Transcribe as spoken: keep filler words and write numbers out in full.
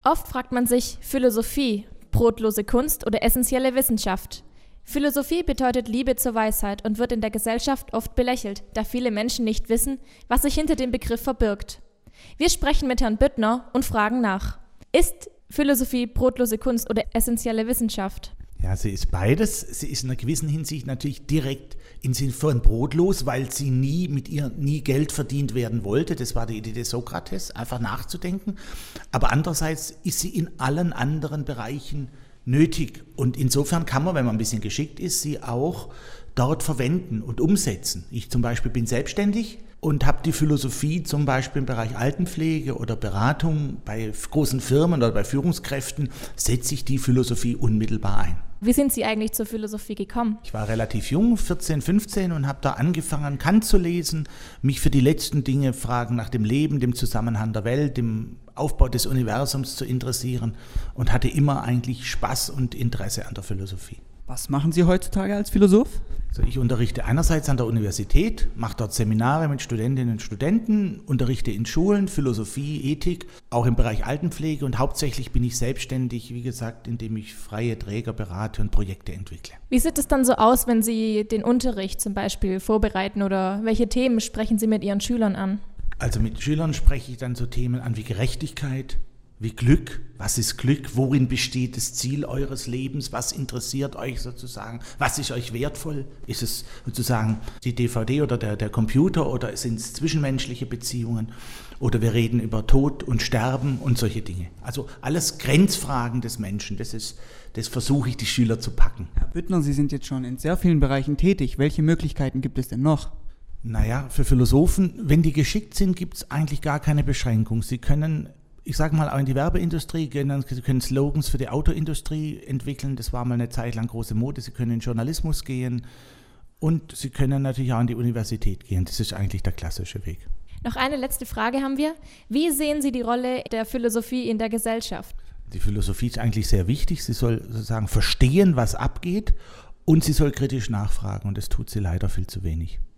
Oft fragt man sich, Philosophie, brotlose Kunst oder essentielle Wissenschaft? Philosophie bedeutet Liebe zur Weisheit und wird in der Gesellschaft oft belächelt, da viele Menschen nicht wissen, was sich hinter dem Begriff verbirgt. Wir sprechen mit Herrn Büttner und fragen nach. Ist Philosophie brotlose Kunst oder essentielle Wissenschaft? Ja, sie ist beides. Sie ist in einer gewissen Hinsicht natürlich direkt im Sinn von brotlos, weil sie nie mit ihr nie Geld verdient werden wollte. Das war die Idee des Sokrates, einfach nachzudenken. Aber andererseits ist sie in allen anderen Bereichen nötig. Und insofern kann man, wenn man ein bisschen geschickt ist, sie auch dort verwenden und umsetzen. Ich zum Beispiel bin selbstständig und habe die Philosophie zum Beispiel im Bereich Altenpflege oder Beratung bei großen Firmen oder bei Führungskräften, setze ich die Philosophie unmittelbar ein. Wie sind Sie eigentlich zur Philosophie gekommen? Ich war relativ jung, vierzehn, fünfzehn, und habe da angefangen, Kant zu lesen, mich für die letzten Dinge, Fragen nach dem Leben, dem Zusammenhang der Welt, dem Aufbau des Universums zu interessieren und hatte immer eigentlich Spaß und Interesse an der Philosophie. Was machen Sie heutzutage als Philosoph? Also ich unterrichte einerseits an der Universität, mache dort Seminare mit Studentinnen und Studenten, unterrichte in Schulen Philosophie, Ethik, auch im Bereich Altenpflege, und hauptsächlich bin ich selbstständig, wie gesagt, indem ich freie Träger berate und Projekte entwickle. Wie sieht es dann so aus, wenn Sie den Unterricht zum Beispiel vorbereiten, oder welche Themen sprechen Sie mit Ihren Schülern an? Also mit Schülern spreche ich dann so Themen an wie Gerechtigkeit, wie Glück. Was ist Glück? Worin besteht das Ziel eures Lebens? Was interessiert euch sozusagen? Was ist euch wertvoll? Ist es sozusagen die D V D oder der, der Computer, oder sind es zwischenmenschliche Beziehungen? Oder wir reden über Tod und Sterben und solche Dinge. Also alles Grenzfragen des Menschen. Das ist, das versuche ich, die Schüler zu packen. Herr Büttner, Sie sind jetzt schon in sehr vielen Bereichen tätig. Welche Möglichkeiten gibt es denn noch? Naja, für Philosophen, wenn die geschickt sind, gibt es eigentlich gar keine Beschränkung. Sie können, ich sage mal, auch in die Werbeindustrie gehen, Sie können Slogans für die Autoindustrie entwickeln. Das war mal eine Zeit lang große Mode. Sie können in den Journalismus gehen und Sie können natürlich auch in die Universität gehen. Das ist eigentlich der klassische Weg. Noch eine letzte Frage haben wir. Wie sehen Sie die Rolle der Philosophie in der Gesellschaft? Die Philosophie ist eigentlich sehr wichtig. Sie soll sozusagen verstehen, was abgeht, und sie soll kritisch nachfragen, und das tut sie leider viel zu wenig.